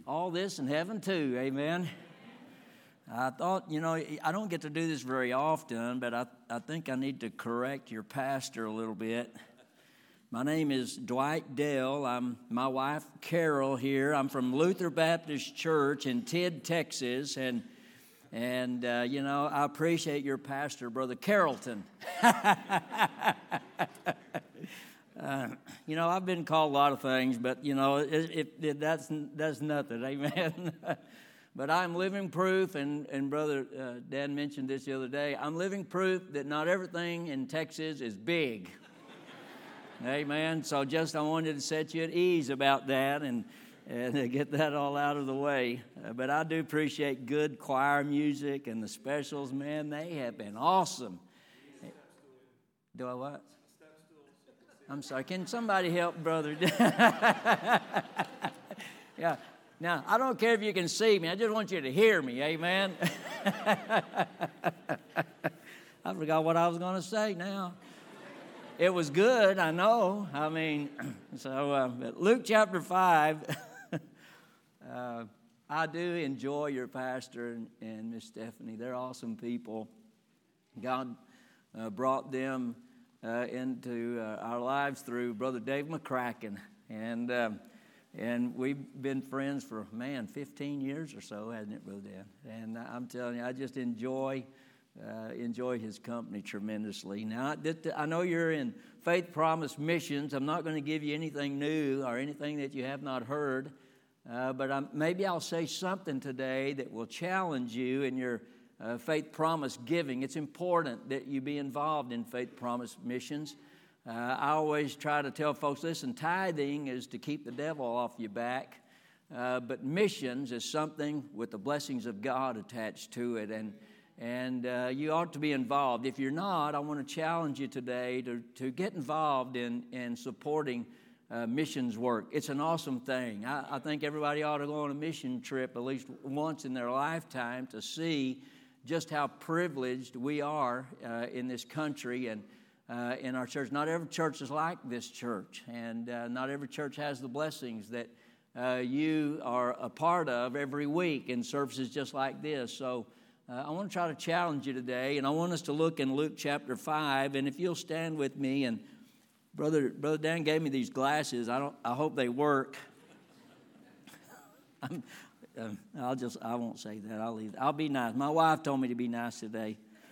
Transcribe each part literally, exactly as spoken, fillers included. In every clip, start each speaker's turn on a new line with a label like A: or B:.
A: all this in heaven too, amen. I thought, you know, I don't get to do this very often, but I, I think I need to correct your pastor a little bit. My name is Dwight Dell. I'm my wife, Carol, here. I'm from Luther Baptist Church in Tidd, Texas, and, and uh, you know, I appreciate your pastor, Brother Carrollton. Uh, you know, I've been called a lot of things, but, you know, it, it, it, that's, that's nothing, amen. But I'm living proof, and, and Brother uh, Dan mentioned this the other day, I'm living proof that not everything in Texas is big. Amen. So just I wanted to set you at ease about that and, and get that all out of the way. Uh, but I do appreciate good choir music, and the specials, man, they have been awesome. Do I what? I'm sorry. Can somebody help, brother? Yeah. Now, I don't care if you can see me. I just want you to hear me. Amen. I forgot what I was going to say now. It was good, I know. I mean, so uh, Luke chapter five, uh, I do enjoy your pastor and, and Miss Stephanie. They're awesome people. God uh, brought them Uh, into uh, our lives through Brother Dave McCracken, and um, and we've been friends for man fifteen years or so, hasn't it, Brother Dan? And I'm telling you, I just enjoy uh, enjoy his company tremendously. Now, I know you're in Faith Promise Missions. I'm not going to give you anything new or anything that you have not heard, uh, but I'm, maybe I'll say something today that will challenge you in your Uh, Faith Promise giving. It's important that you be involved in Faith Promise missions. Uh, I always try to tell folks, listen, tithing is to keep the devil off your back, uh, but missions is something with the blessings of God attached to it, and and uh, you ought to be involved. If you're not, I want to challenge you today to, to get involved in, in supporting uh, missions work. It's an awesome thing. I, I think everybody ought to go on a mission trip at least once in their lifetime to see just how privileged we are uh, in this country and uh, in our church. Not every church is like this church, and uh, not every church has the blessings that uh, you are a part of every week in services just like this. So uh, I want to try to challenge you today, and I want us to look in Luke chapter five, and if you'll stand with me, and Brother Brother Dan gave me these glasses. I don't. I hope they work. I'm, Uh, I'll just, I won't say that. I'll leave. I'll be nice. My wife told me to be nice today.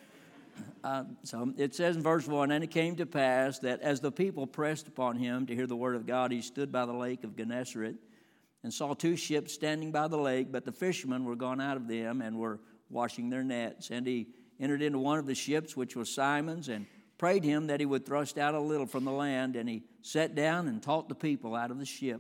A: Uh, so it says in verse one, and it came to pass that as the people pressed upon him to hear the word of God, he stood by the lake of Gennesaret and saw two ships standing by the lake, but the fishermen were gone out of them and were washing their nets. And he entered into one of the ships, which was Simon's, and prayed him that he would thrust out a little from the land. And he sat down and taught the people out of the ship.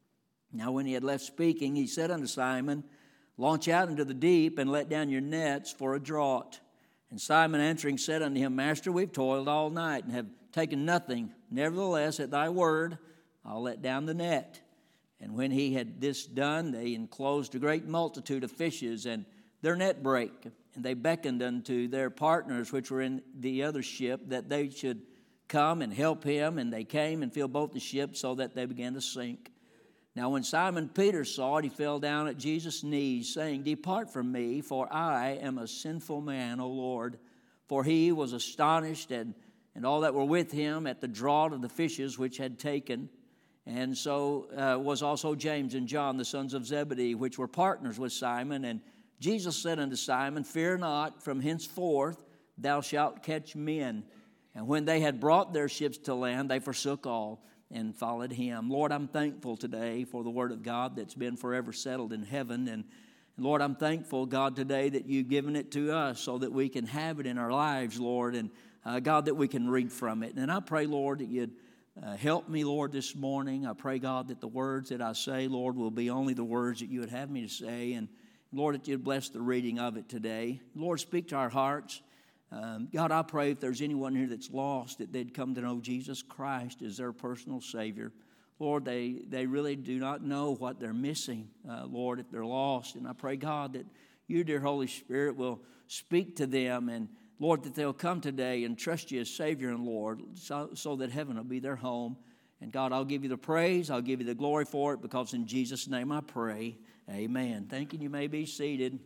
A: Now when he had left speaking, he said unto Simon, launch out into the deep and let down your nets for a draught. And Simon answering said unto him, Master, we've toiled all night and have taken nothing. Nevertheless, at thy word, I'll let down the net. And when he had this done, they enclosed a great multitude of fishes, and their net brake. And they beckoned unto their partners which were in the other ship, that they should come and help him. And they came and filled both the ships, so that they began to sink. Now when Simon Peter saw it, he fell down at Jesus' knees, saying, Depart from me, for I am a sinful man, O Lord. For he was astonished, and, and all that were with him, at the draught of the fishes which had taken. And so uh, was also James and John, the sons of Zebedee, which were partners with Simon. And Jesus said unto Simon, Fear not, from henceforth thou shalt catch men. And when they had brought their ships to land, they forsook all and followed him. Lord, I'm thankful today for the word of God that's been forever settled in heaven. And Lord, I'm thankful, God, today that you've given it to us so that we can have it in our lives, Lord, and uh, God, that we can read from it. And I pray, Lord, that you'd uh, help me, Lord, this morning. I pray, God, that the words that I say, Lord, will be only the words that you would have me to say. And Lord, that you'd bless the reading of it today. Lord, speak to our hearts. Um, God, I pray if there's anyone here that's lost, that they'd come to know Jesus Christ as their personal Savior. Lord, they, they really do not know what they're missing, uh, Lord, if they're lost. And I pray, God, that you, dear Holy Spirit, will speak to them. And, Lord, that they'll come today and trust you as Savior and Lord, so, so that heaven will be their home. And God, I'll give you the praise. I'll give you the glory for it, because in Jesus' name I pray. Amen. Thank you. You may be seated.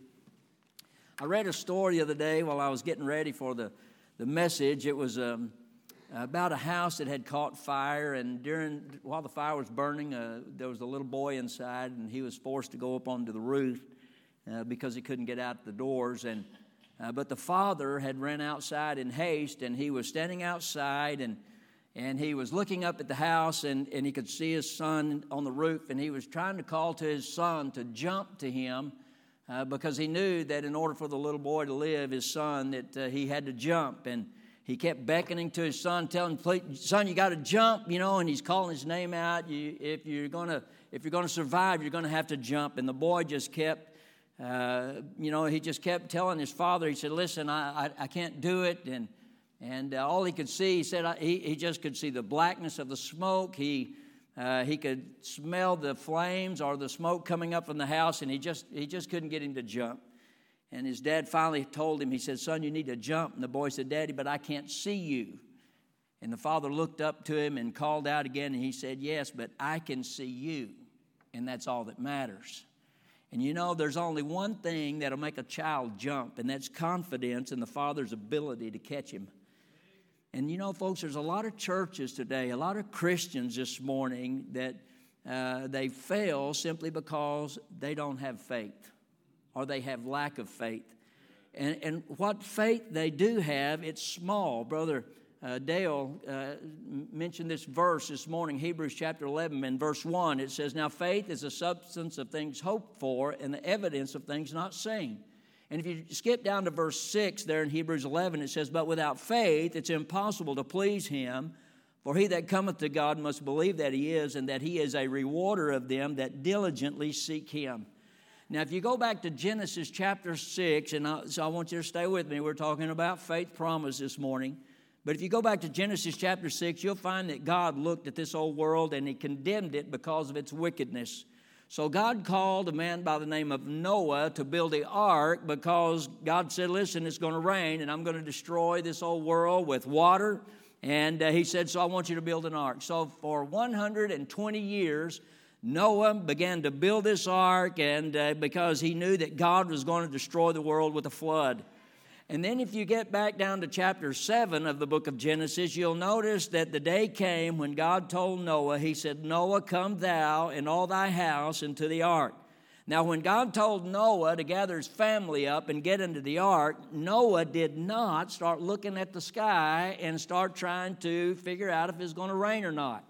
A: I read a story the other day while I was getting ready for the, the message. It was um, about a house that had caught fire, and during while the fire was burning, uh, there was a little boy inside, and he was forced to go up onto the roof uh, because he couldn't get out the doors. And uh, but the father had ran outside in haste, and he was standing outside, and And he was looking up at the house, and, and he could see his son on the roof, and he was trying to call to his son to jump to him uh, because he knew that in order for the little boy to live, his son, that uh, he had to jump. And he kept beckoning to his son, telling him, son, you got to jump, you know, and he's calling his name out. You, if you're going to if you're going to survive, you're going to have to jump. And the boy just kept, uh, you know, he just kept telling his father, he said, listen, I, I, I can't do it. And And uh, all he could see, he said, uh, he, he just could see the blackness of the smoke. He uh, he could smell the flames or the smoke coming up from the house, and he just he just couldn't get him to jump. And his dad finally told him, he said, son, you need to jump. And the boy said, Daddy, but I can't see you. And the father looked up to him and called out again, and he said, yes, but I can see you, and that's all that matters. And you know, there's only one thing that'll make a child jump, and that's confidence in the father's ability to catch him. And you know, folks, there's a lot of churches today, a lot of Christians this morning that uh, they fail simply because they don't have faith, or they have lack of faith. And, and what faith they do have, it's small. Brother uh, Dale uh, mentioned this verse this morning, Hebrews chapter eleven, and verse one. It says, now faith is the substance of things hoped for and the evidence of things not seen. And if you skip down to verse six there in Hebrews eleven, it says, but without faith it's impossible to please him. For he that cometh to God must believe that he is, and that he is a rewarder of them that diligently seek him. Now, if you go back to Genesis chapter six, and I, so I want you to stay with me. We're talking about faith promise this morning. But if you go back to Genesis chapter six, you'll find that God looked at this old world and he condemned it because of its wickedness. So God called a man by the name of Noah to build the ark, because God said, listen, it's going to rain, and I'm going to destroy this old world with water. And uh, he said, so I want you to build an ark. So for one hundred twenty years, Noah began to build this ark, and uh, because he knew that God was going to destroy the world with a flood. And then if you get back down to chapter seven of the book of Genesis, you'll notice that the day came when God told Noah, he said, Noah, come thou and all thy house into the ark. Now, when God told Noah to gather his family up and get into the ark, Noah did not start looking at the sky and start trying to figure out if it's going to rain or not.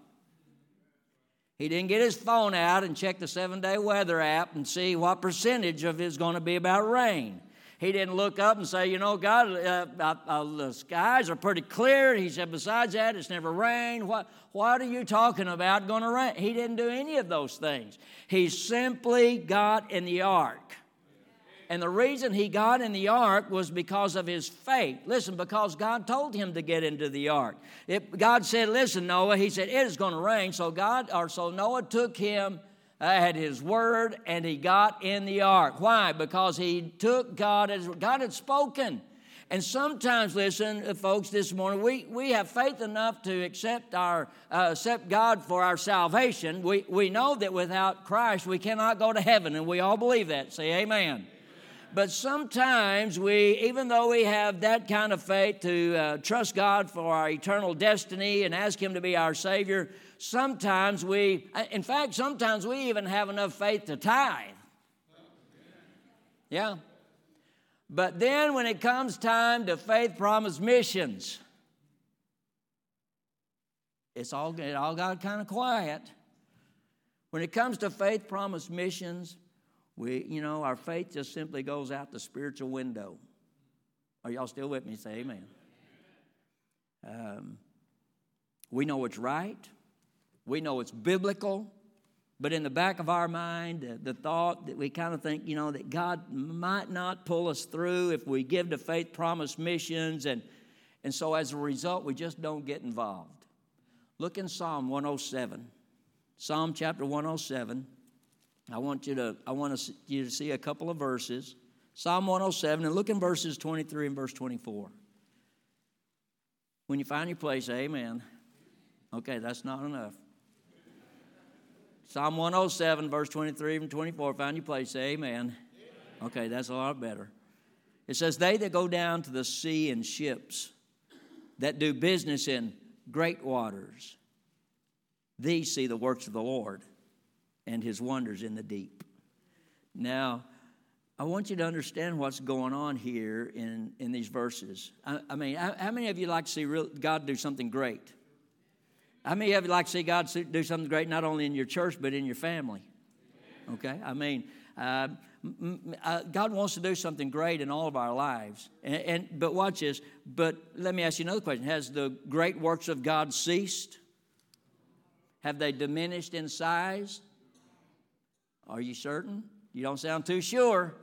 A: He didn't get his phone out and check the seven-day weather app and see what percentage of it is going to be about rain. He didn't look up and say, you know, God, uh, uh, uh, the skies are pretty clear. He said, besides that, it's never rained. What, what are you talking about going to rain? He didn't do any of those things. He simply got in the ark. And the reason he got in the ark was because of his faith. Listen, because God told him to get into the ark. It, God said, listen, Noah, he said, it is going to rain. So God, or so Noah took him at his word, and he got in the ark. Why? Because he took God as God had spoken. And sometimes, listen, folks, this morning, we, we have faith enough to accept our uh, accept God for our salvation. We, we know that without Christ, we cannot go to heaven, and we all believe that. Say amen. But sometimes we, even though we have that kind of faith to uh, trust God for our eternal destiny and ask him to be our Savior, sometimes we, in fact, sometimes we even have enough faith to tithe. Yeah. But then when it comes time to faith promise missions, it's all, it all got kind of quiet. When it comes to faith promise missions, we, you know, our faith just simply goes out the spiritual window. Are y'all still with me? Say amen. Um, we know it's right. We know it's biblical. But in the back of our mind, the, the thought that we kind of think, you know, that God might not pull us through if we give to faith promise missions. And, and so as a result, we just don't get involved. Look in Psalm one oh seven. Psalm chapter one oh seven. I want you to I want you to see a couple of verses. Psalm one oh seven, and look in verses twenty-three and verse twenty-four. When you find your place, amen. Okay, that's not enough. Psalm one oh seven, verse twenty-three and twenty-four. Find your place. Say amen. Amen. Okay, that's a lot better. It says, they that go down to the sea in ships, that do business in great waters, these see the works of the Lord and his wonders in the deep. Now, I want you to understand what's going on here in, in these verses. I, I mean, how, how many of you like to see real, God do something great? How many of you like to see God do something great not only in your church but in your family? Okay? I mean, uh, uh, God wants to do something great in all of our lives. And, and but watch this. But let me ask you another question. Has the great works of God ceased? Have they diminished in size? Are you certain? You don't sound too sure.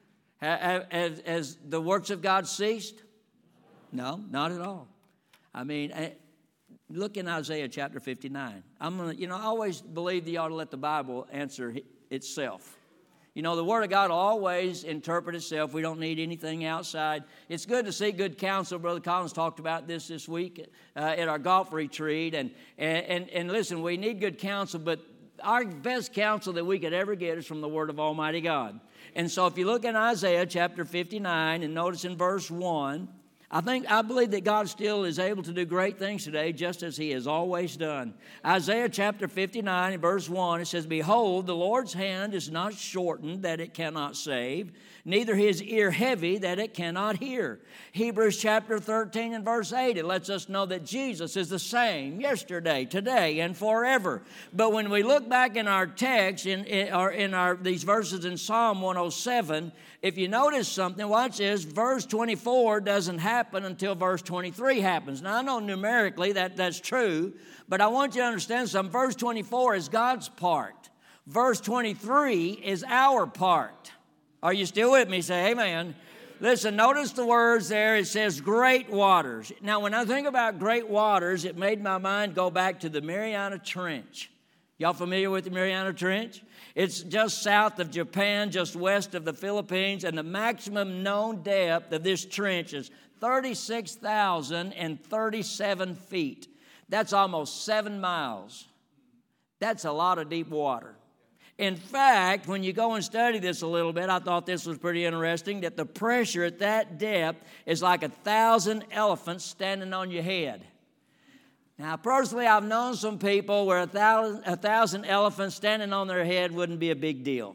A: Has, has the works of God ceased? No, not at all. I mean, look in Isaiah chapter fifty-nine. I'm gonna, you know, I always believe you ought to let the Bible answer itself. You know, the Word of God will always interpret itself. We don't need anything outside. It's good to seek good counsel. Brother Collins talked about this this week uh, at our golf retreat. And, and, and, and listen, we need good counsel, but our best counsel that we could ever get is from the Word of Almighty God. And so if you look in Isaiah chapter fifty-nine and notice in verse one, I think, I believe that God still is able to do great things today, just as he has always done. Isaiah chapter fifty-nine and verse one, it says, behold, the Lord's hand is not shortened that it cannot save, neither his ear heavy that it cannot hear. Hebrews chapter thirteen and verse eight, it lets us know that Jesus is the same yesterday, today, and forever. But when we look back in our text, in, in, or in our these verses in Psalm one oh seven, if you notice something, watch this, verse twenty-four doesn't happen until verse twenty-three happens. Now, I know numerically that that's true, but I want you to understand something. Verse twenty-four is God's part. Verse twenty-three is our part. Are you still with me? Say amen. Listen, notice the words there. It says great waters. Now, when I think about great waters, it made my mind go back to the Mariana Trench. Y'all familiar with the Mariana Trench? It's just south of Japan, just west of the Philippines, and the maximum known depth of this trench is thirty-six thousand thirty-seven feet. That's almost seven miles. That's a lot of deep water. In fact, when you go and study this a little bit, I thought this was pretty interesting, that the pressure at that depth is like a thousand elephants standing on your head. Now, personally, I've known some people where a thousand, a thousand elephants standing on their head wouldn't be a big deal.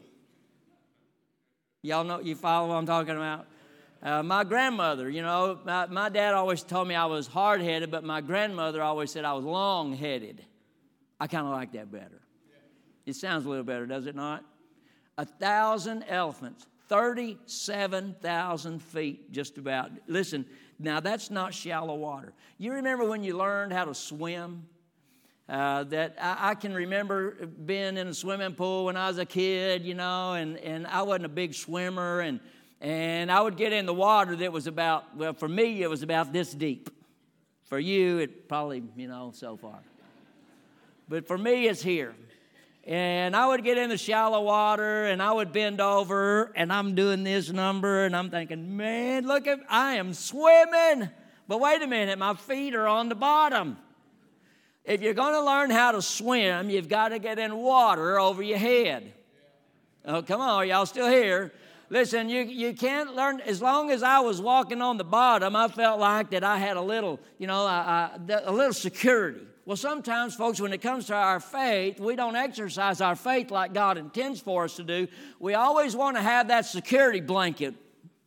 A: Y'all know, you follow what I'm talking about? Uh, my grandmother, you know, my, my dad always told me I was hard-headed, but my grandmother always said I was long-headed. I kind of like that better. It sounds a little better, does it not? A thousand elephants, thirty-seven thousand feet just about. Listen, now that's not shallow water. You remember when you learned how to swim? Uh, that I, I can remember being in a swimming pool when I was a kid, you know, and, and I wasn't a big swimmer, and and I would get in the water that was about, well, for me, it was about this deep. For you, it probably, you know, so far. But for me, it's here. And I would get in the shallow water, and I would bend over, and I'm doing this number, and I'm thinking, man, look at, I am swimming. But wait a minute, my feet are on the bottom. If you're going to learn how to swim, you've got to get in water over your head. Oh, come on, are y'all still here? Listen, you, you can't learn, as long as I was walking on the bottom, I felt like that I had a little, you know, a, a, a little security. Well, sometimes, folks, when it comes to our faith, we don't exercise our faith like God intends for us to do. We always want to have that security blanket.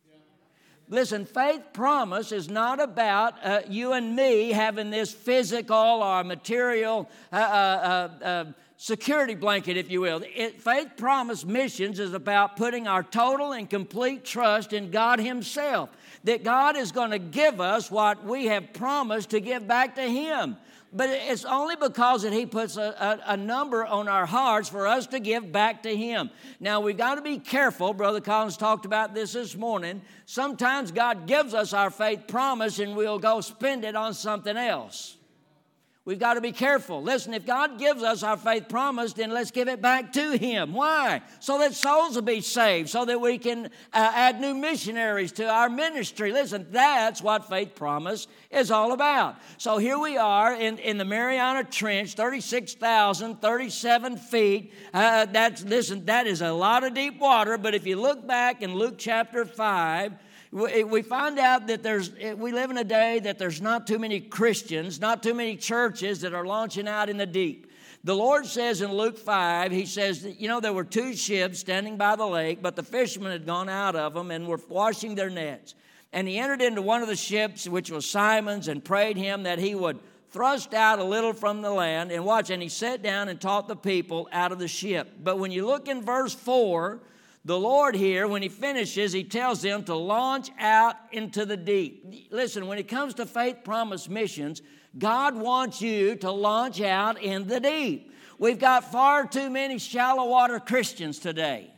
A: Listen, faith promise is not about uh, you and me having this physical or material uh, uh, uh, security blanket, if you will. It, faith promise missions is about putting our total and complete trust in God Himself, that God is going to give us what we have promised to give back to Him. But it's only because that He puts a, a, a number on our hearts for us to give back to Him. Now, we've got to be careful. Brother Collins talked about this this morning. Sometimes God gives us our faith promise and we'll go spend it on something else. We've got to be careful. Listen, if God gives us our faith promise, then let's give it back to Him. Why? So that souls will be saved, so that we can uh, add new missionaries to our ministry. Listen, that's what faith promise is all about. So here we are in, in the Mariana Trench, thirty-six thousand thirty-seven feet. Uh, that's, listen, that is a lot of deep water, but if you look back in Luke chapter five, we find out that there's, we live in a day that there's not too many Christians, not too many churches that are launching out in the deep. The Lord says in Luke five, He says, that, you know, there were two ships standing by the lake, but the fishermen had gone out of them and were washing their nets. And He entered into one of the ships, which was Simon's, and prayed him that he would thrust out a little from the land. And watch, and He sat down and taught the people out of the ship. But when you look in verse four, the Lord here, when He finishes, He tells them to launch out into the deep. Listen, when it comes to faith promise missions, God wants you to launch out in the deep. We've got far too many shallow water Christians today.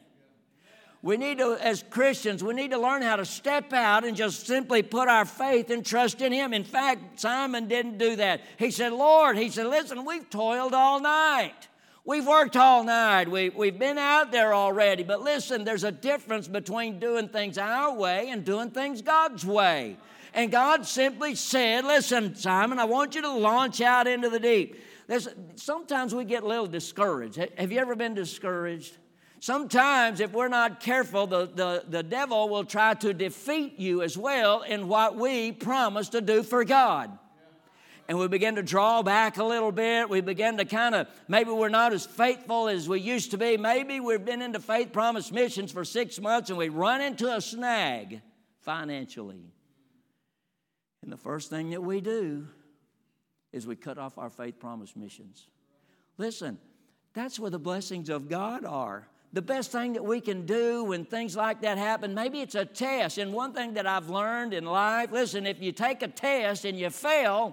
A: We need to, as Christians, we need to learn how to step out and just simply put our faith and trust in Him. In fact, Simon didn't do that. He said, Lord, he said, listen, we've toiled all night. We've worked all night. We, we've been out there already. But listen, there's a difference between doing things our way and doing things God's way. And God simply said, listen, Simon, I want you to launch out into the deep. Listen, sometimes we get a little discouraged. Have you ever been discouraged? Sometimes, if we're not careful, the, the, the devil will try to defeat you as well in what we promise to do for God. And we begin to draw back a little bit. We begin to kind of, maybe we're not as faithful as we used to be. Maybe we've been into faith promise missions for six months and we run into a snag financially. And the first thing that we do is we cut off our faith promise missions. Listen, that's where the blessings of God are. The best thing that we can do when things like that happen, maybe it's a test. And one thing that I've learned in life, listen, if you take a test and you fail,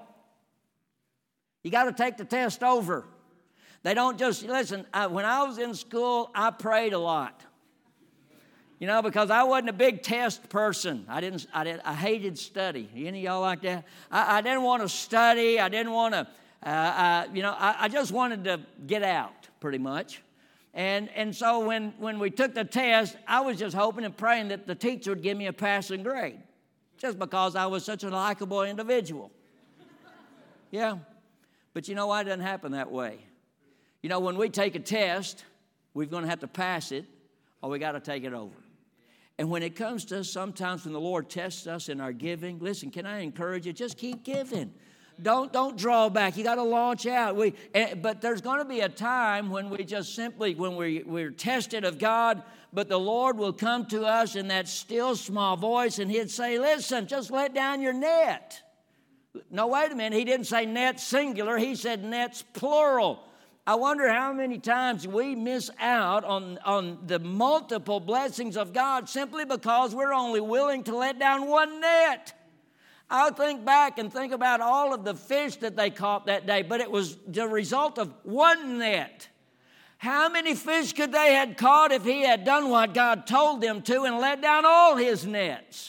A: you got to take the test over. They don't just, listen, I, when I was in school, I prayed a lot. You know, because I wasn't a big test person. I didn't, I didn't, I hated study. Any of y'all like that? I, I didn't want to study. I didn't want to, uh, uh, you know, I, I just wanted to get out pretty much. And and so when, when we took the test, I was just hoping and praying that the teacher would give me a passing grade just because I was such a likable individual. Yeah. But you know why it doesn't happen that way? You know, when we take a test, we're going to have to pass it or we got to take it over. And when it comes to sometimes when the Lord tests us in our giving, listen, can I encourage you? Just keep giving. Don't don't draw back. You got to launch out. We, but there's going to be a time when we just simply, when we, we're tested of God, but the Lord will come to us in that still small voice and He'd say, listen, just let down your net. No, wait a minute. He didn't say nets singular. He said nets plural. I wonder how many times we miss out on, on the multiple blessings of God simply because we're only willing to let down one net. I'll think back and think about all of the fish that they caught that day, but it was the result of one net. How many fish could they have caught if he had done what God told them to and let down all his nets?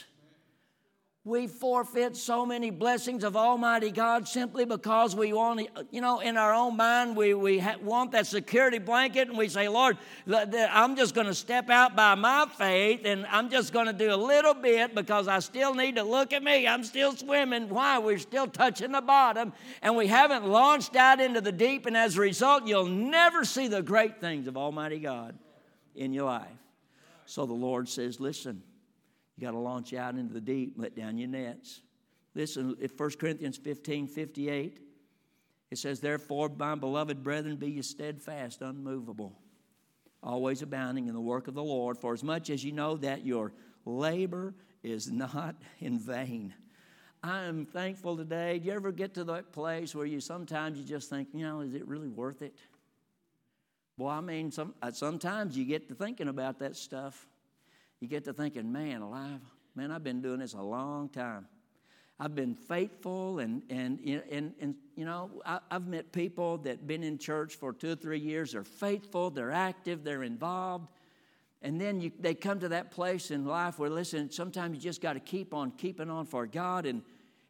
A: We forfeit so many blessings of Almighty God simply because we want, you know, in our own mind, we, we ha- want that security blanket and we say, Lord, I'm just going to step out by my faith and I'm just going to do a little bit because I still need to look at me. I'm still swimming. Why? We're still touching the bottom and we haven't launched out into the deep, and as a result, you'll never see the great things of Almighty God in your life. So the Lord says, listen, you got to launch out into the deep, let down your nets. Listen, if First Corinthians fifteen fifty-eight, it says, therefore, my beloved brethren, be ye steadfast, unmovable, always abounding in the work of the Lord, for as much as you know that your labor is not in vain. I am thankful today. Do you ever get to that place where you sometimes you just think, you know, is it really worth it? Well, I mean, some, sometimes you get to thinking about that stuff. You get to thinking, man, alive, man, I've been doing this a long time. I've been faithful, and, and, and, and you know, I, I've met people that have been in church for two or three years. They're faithful, they're active, they're involved. And then you, they come to that place in life where, listen, sometimes you just got to keep on keeping on for God. And,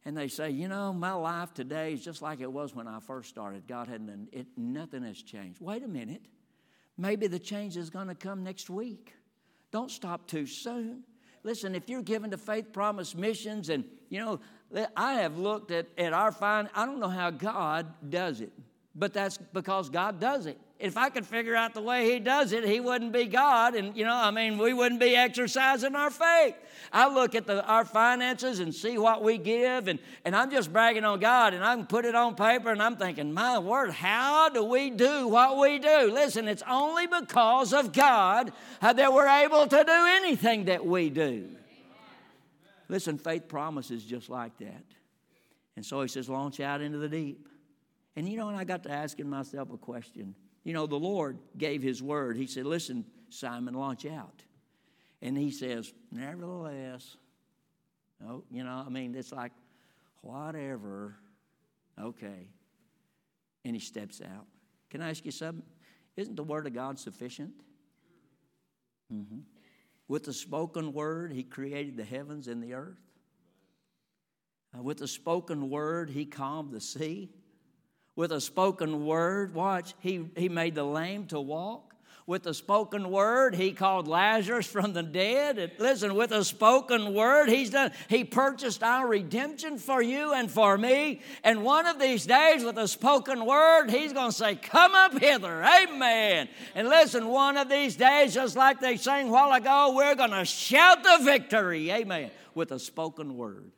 A: and they say, you know, my life today is just like it was when I first started. God hadn't done it. Nothing has changed. Wait a minute. Maybe the change is going to come next week. Don't stop too soon. Listen, if you're given to Faith Promise Missions, and, you know, I have looked at, at our fine, I don't know how God does it, but that's because God does it. If I could figure out the way He does it, He wouldn't be God, and, you know, I mean, we wouldn't be exercising our faith. I look at the, our finances and see what we give, and, and I'm just bragging on God, and I can put it on paper, and I'm thinking, my word, how do we do what we do? Listen, it's only because of God that we're able to do anything that we do. Listen, Faith Promise is just like that. And so He says, launch out into the deep. And, you know, and I got to asking myself a question. You know, the Lord gave His word. He said, listen, Simon, launch out. And He says, nevertheless, oh, you know, I mean, it's like, whatever, okay. And He steps out. Can I ask you something? Isn't the word of God sufficient? Mm-hmm. With the spoken word, He created the heavens and the earth. Uh, with the spoken word, He calmed the sea. With a spoken word, watch, he, he made the lame to walk. With a spoken word, He called Lazarus from the dead. And listen, with a spoken word, He's done, He purchased our redemption for you and for me. And one of these days, with a spoken word, He's going to say, come up hither. Amen. And listen, one of these days, just like they sang a while ago, we're going to shout the victory. Amen. With a spoken word.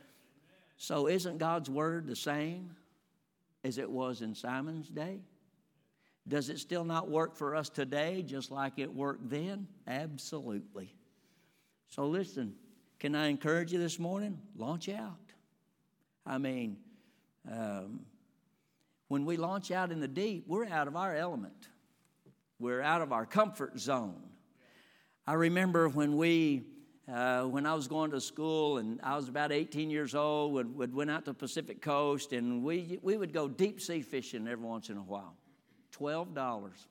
A: So isn't God's word the same as it was in Simon's day? Does it still not work for us today just like it worked then? Absolutely. So listen, can I encourage you this morning? Launch out. I mean, um, when we launch out in the deep, we're out of our element. We're out of our comfort zone. I remember when we Uh, when I was going to school, and I was about eighteen years old, we, we went out to the Pacific Coast, and we we would go deep sea fishing every once in a while. twelve dollars.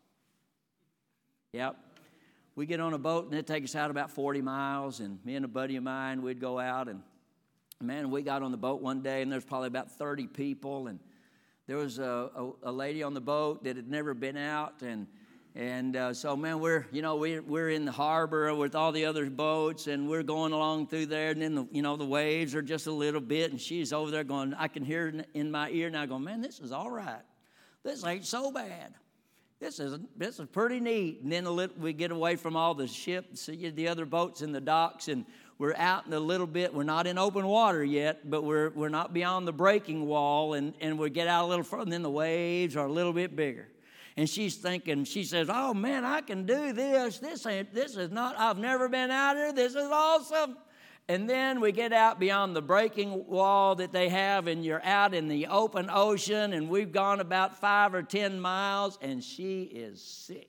A: Yep. We get on a boat, and it takes us out about forty miles, and me and a buddy of mine, we'd go out, and man, we got on the boat one day, and there's probably about thirty people, and there was a, a, a lady on the boat that had never been out, and And uh, so, man, we're, you know, we're, we're in the harbor with all the other boats, and we're going along through there, and then, the, you know, the waves are just a little bit, and she's over there going, I can hear it in my ear now going, man, this is all right. This ain't so bad. This is this is pretty neat. And then a little, we get away from all the ships, the other boats in the docks, and we're out in a little bit. We're not in open water yet, but we're we're not beyond the breaking wall, and, and we get out a little further, and then the waves are a little bit bigger. And she's thinking, she says, oh, man, I can do this. This ain't, this is not, I've never been out here. This is awesome. And then we get out beyond the breaking wall that they have, and you're out in the open ocean, and we've gone about five or ten miles, and she is sick.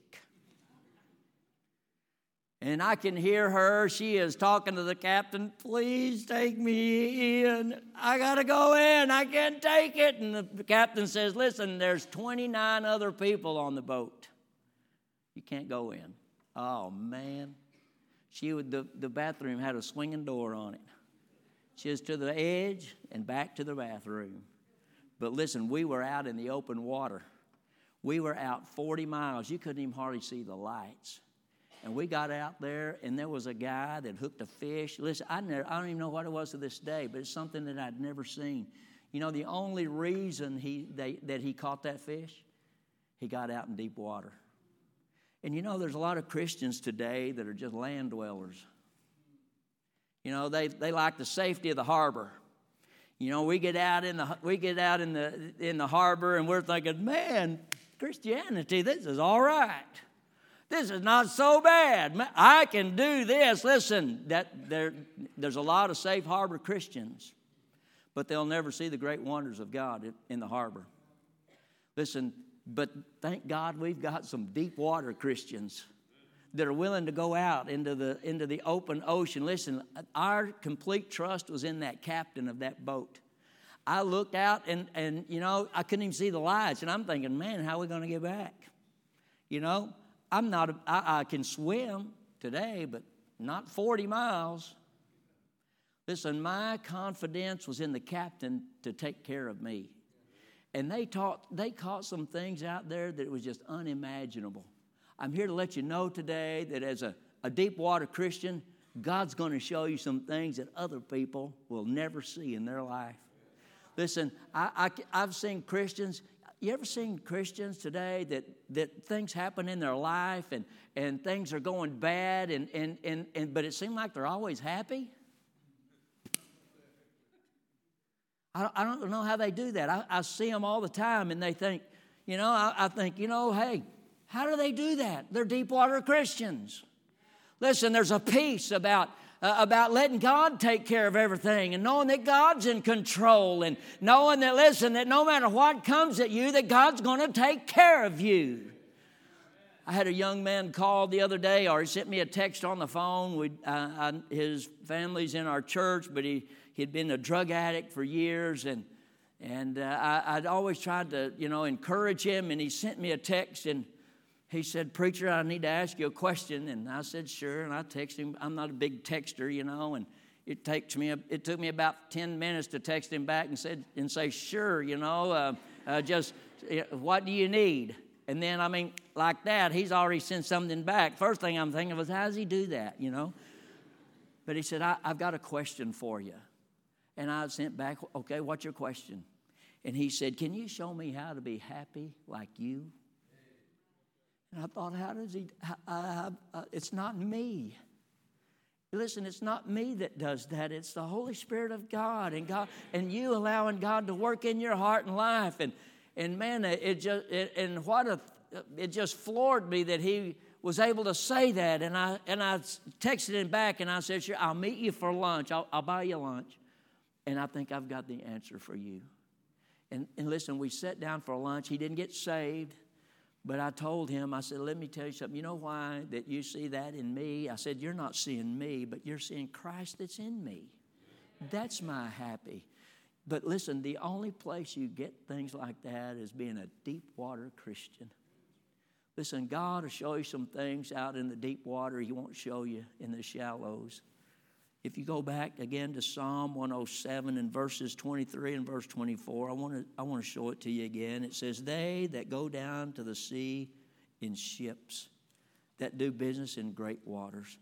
A: And I can hear her. She is talking to the captain, please take me in. I got to go in. I can't take it. And the captain says, listen, there's twenty-nine other people on the boat. You can't go in. Oh, man. She would, the, the bathroom had a swinging door on it. She was to the edge and back to the bathroom. But listen, we were out in the open water. We were out forty miles. You couldn't even hardly see the lights. And we got out there, and there was a guy that hooked a fish. Listen, I, never, I don't even know what it was to this day, but it's something that I'd never seen. You know, the only reason he they, that he caught that fish, he got out in deep water. And, you know, there's a lot of Christians today that are just land dwellers. You know, they, they like the safety of the harbor. You know, we get out in the we get out in the in the harbor, and we're thinking, man, Christianity, this is all right. This is not so bad. I can do this. Listen, that there, there's a lot of safe harbor Christians, but they'll never see the great wonders of God in the harbor. Listen, but thank God we've got some deep water Christians that are willing to go out into the into the open ocean. Listen, our complete trust was in that captain of that boat. I looked out, and, and you know, I couldn't even see the lights, and I'm thinking, man, how are we going to get back? You know? I'm not, a, I, I can swim today, but not forty miles. Listen, my confidence was in the captain to take care of me. And they taught, they caught some things out there that was just unimaginable. I'm here to let you know today that as a, a deep water Christian, God's going to show you some things that other people will never see in their life. Listen, I, I, I've seen Christians, you ever seen Christians today that, that things happen in their life and, and things are going bad, and, and, and, and but it seems like they're always happy? I, I don't know how they do that. I, I see them all the time, and they think, you know, I, I think, you know, hey, how do they do that? They're deep water Christians. Listen, there's a peace about uh, about letting God take care of everything and knowing that God's in control and knowing that, listen, that no matter what comes at you, that God's going to take care of you. I had a young man call the other day, or he sent me a text on the phone. We, uh, I, his family's in our church, but he, he'd been a drug addict for years, and and uh, I, I'd always tried to, you know, encourage him, and he sent me a text, and he said, "Preacher, I need to ask you a question." And I said, "Sure." And I texted him. I'm not a big texter, you know, and it takes me. It took me about ten minutes to text him back and said and say, "Sure," you know, uh, uh, just what do you need? And then, I mean, like that, he's already sent something back. First thing I'm thinking was, how does he do that, you know? But he said, I, I've got a question for you. And I sent back, okay, what's your question? And he said, can you show me how to be happy like you? And I thought, how does he, I, I, I, it's not me. Listen, it's not me that does that. It's the Holy Spirit of God and God, and you allowing God to work in your heart and life. And and man, it just it, and what a it just floored me that he was able to say that. And I and I texted him back and I said, sure, I'll meet you for lunch. I'll, I'll buy you lunch. And I think I've got the answer for you. And and listen, we sat down for lunch. He didn't get saved. But I told him, I said, let me tell you something. You know why that you see that in me? I said, you're not seeing me, but you're seeing Christ that's in me. That's my happy. But listen, the only place you get things like that is being a deep water Christian. Listen, God will show you some things out in the deep water He won't show you in the shallows. If you go back again to Psalm one oh seven and verses twenty-three and verse twenty-four, I want to I want to show it to you again. It says, they that go down to the sea in ships, that do business in great waters.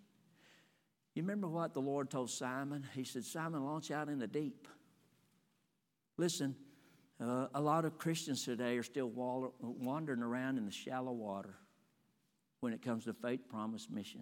A: You remember what the Lord told Simon? He said, Simon, launch out in the deep. Listen, uh, a lot of Christians today are still waller, wandering around in the shallow water when it comes to faith, promise, mission.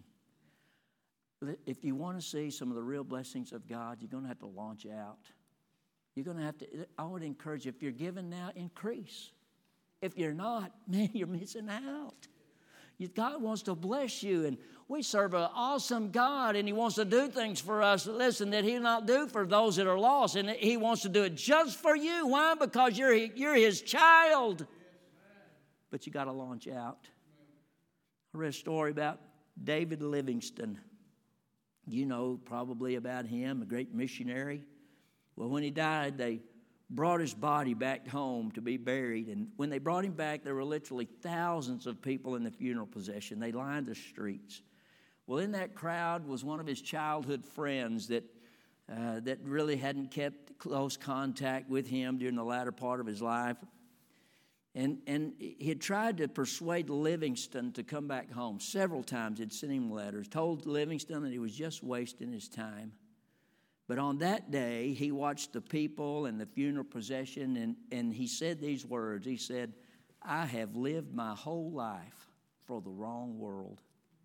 A: If you want to see some of the real blessings of God, you're going to have to launch out. You're going to have to, I would encourage you, if you're giving now, increase. If you're not, man, you're missing out. God wants to bless you, and we serve an awesome God, and He wants to do things for us, listen, that He'll not do for those that are lost, and He wants to do it just for you. Why? Because you're, you're His child. But you got to launch out. I read a story about David Livingstone. You know probably about him, a great missionary. Well, when he died, they brought his body back home to be buried. And when they brought him back, there were literally thousands of people in the funeral procession. They lined the streets. Well, in that crowd was one of his childhood friends that, uh, that really hadn't kept close contact with him during the latter part of his life. And, and he had tried to persuade Livingstone to come back home. Several times he'd sent him letters, told Livingstone that he was just wasting his time. But on that day, he watched the people and the funeral procession, and, and he said these words. He said, I have lived my whole life for the wrong world.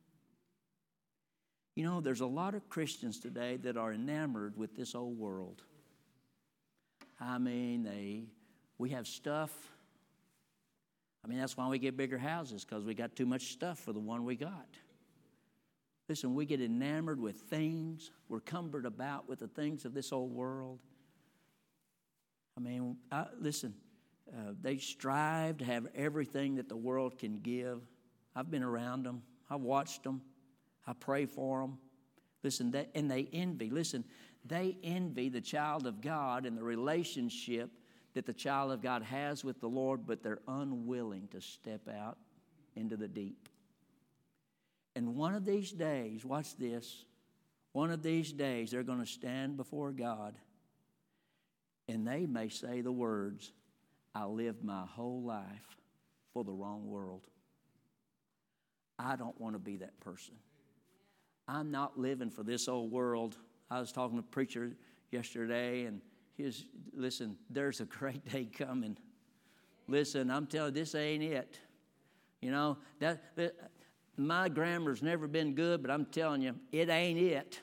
A: You know, there's a lot of Christians today that are enamored with this old world. I mean, they we have stuff. I mean, that's why we get bigger houses, because we got too much stuff for the one we got. Listen, we get enamored with things. We're cumbered about with the things of this old world. I mean, I, listen, uh, they strive to have everything that the world can give. I've been around them. I've watched them. I pray for them. Listen, they, and they envy. Listen, they envy the child of God and the relationship that the child of God has with the Lord, but they're unwilling to step out into the deep. And one of these days, watch this, One of these days, they're going to stand before God, and they may say the words, I lived my whole life for the wrong world. I don't want to be that person. I'm not living for this old world. I was talking to a preacher yesterday, and his, listen, there's a great day coming. Listen, I'm telling you, this ain't it. You know, that, that my grammar's never been good, but I'm telling you, it ain't it.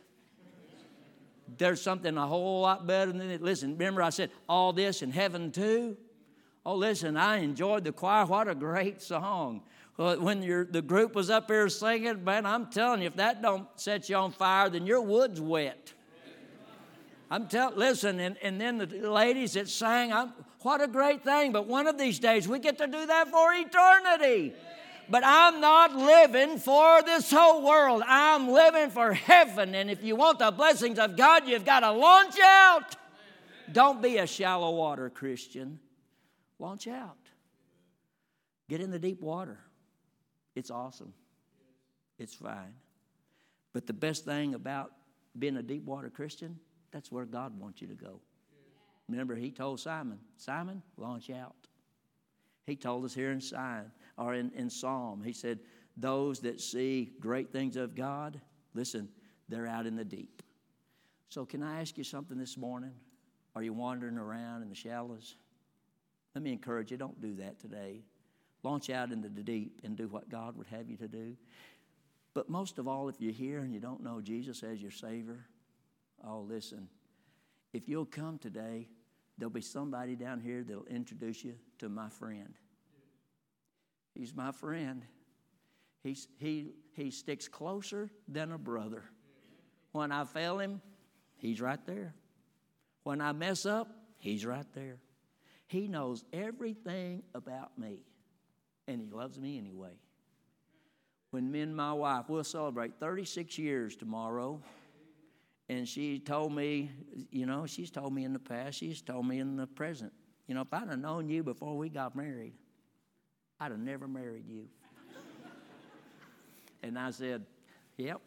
A: There's something a whole lot better than it. Listen, remember I said, all this in heaven too? Oh, listen, I enjoyed the choir. What a great song. When you're, the group was up here singing, man, I'm telling you, if that don't set you on fire, then your wood's wet. I'm telling, listen, and, and then the ladies that sang, I'm, what a great thing. But one of these days, we get to do that for eternity. But I'm not living for this whole world. I'm living for heaven. And if you want the blessings of God, you've got to launch out. Don't be a shallow water Christian. Launch out. Get in the deep water. It's awesome. It's fine. But the best thing about being a deep water Christian, that's where God wants you to go. Remember, he told Simon, Simon, launch out. He told us here in Sign, or in, in Psalm, he said, those that see great things of God, listen, they're out in the deep. So can I ask you something this morning? Are you wandering around in the shallows? Let me encourage you, don't do that today. Launch out into the deep and do what God would have you to do. But most of all, if you're here and you don't know Jesus as your Savior, oh, listen, if you'll come today, there'll be somebody down here that'll introduce you to my friend. He's my friend. He's, he, he sticks closer than a brother. When I fail him, he's right there. When I mess up, he's right there. He knows everything about me, and he loves me anyway. When me and my wife, we'll celebrate thirty-six years tomorrow, and she told me, you know, she's told me in the past, she's told me in the present, you know, if I'd have known you before we got married, I'd have never married you. And I said, yep,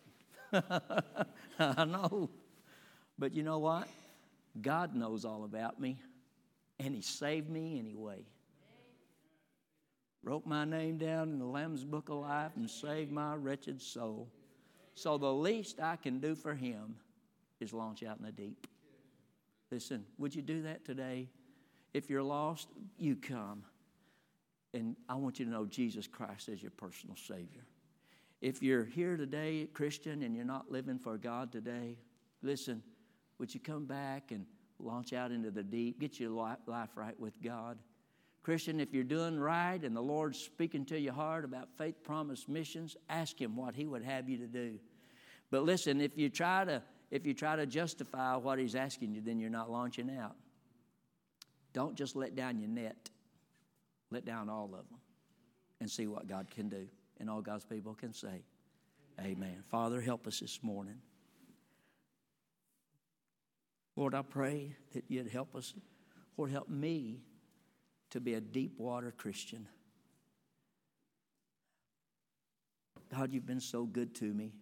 A: I know. But you know what? God knows all about me, and he saved me anyway. Wrote my name down in the Lamb's Book of Life and saved my wretched soul. So the least I can do for him is launch out in the deep. Listen, would you do that today? If you're lost, you come. And I want you to know Jesus Christ as your personal Savior. If you're here today, Christian, and you're not living for God today, listen, would you come back and launch out into the deep, get your life right with God? Christian, if you're doing right and the Lord's speaking to your heart about Faith Promise Missions, ask him what he would have you to do. But listen, if you try to if you try to justify what he's asking you, then you're not launching out. Don't just let down your net. Let down all of them and see what God can do. And all God's people can say, amen. Father, help us this morning. Lord, I pray that you'd help us. Lord, help me to be a deep water Christian. God, you've been so good to me.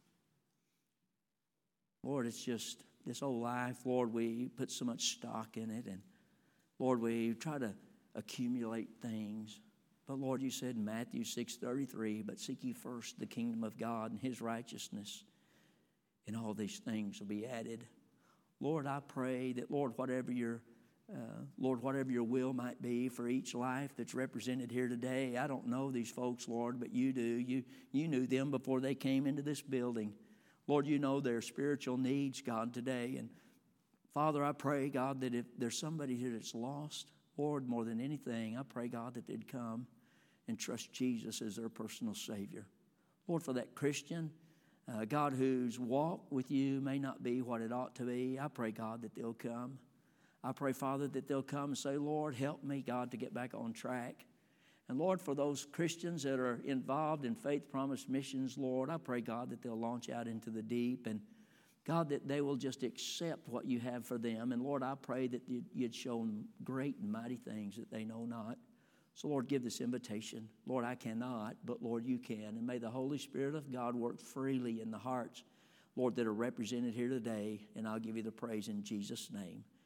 A: Lord, it's just this old life, Lord, we put so much stock in it. And Lord, we try to accumulate things. But Lord, you said in Matthew six thirty-three, but seek ye first the kingdom of God and his righteousness, and all these things will be added. Lord, I pray that, Lord, whatever your uh, Lord, whatever your will might be for each life that's represented here today, I don't know these folks, Lord, but you do. You, you knew them before they came into this building. Lord, you know their spiritual needs, God, today. And Father, I pray, God, that if there's somebody here that's lost, Lord, more than anything, I pray, God, that they'd come and trust Jesus as their personal Savior. Lord, for that Christian, uh, God, whose walk with you may not be what it ought to be, I pray, God, that they'll come. I pray, Father, that they'll come and say, Lord, help me, God, to get back on track. And Lord, for those Christians that are involved in Faith Promise Missions, Lord, I pray, God, that they'll launch out into the deep, and God, that they will just accept what you have for them. And Lord, I pray that you'd show them great and mighty things that they know not. So Lord, give this invitation. Lord, I cannot, but Lord, you can. And may the Holy Spirit of God work freely in the hearts, Lord, that are represented here today, and I'll give you the praise in Jesus' name.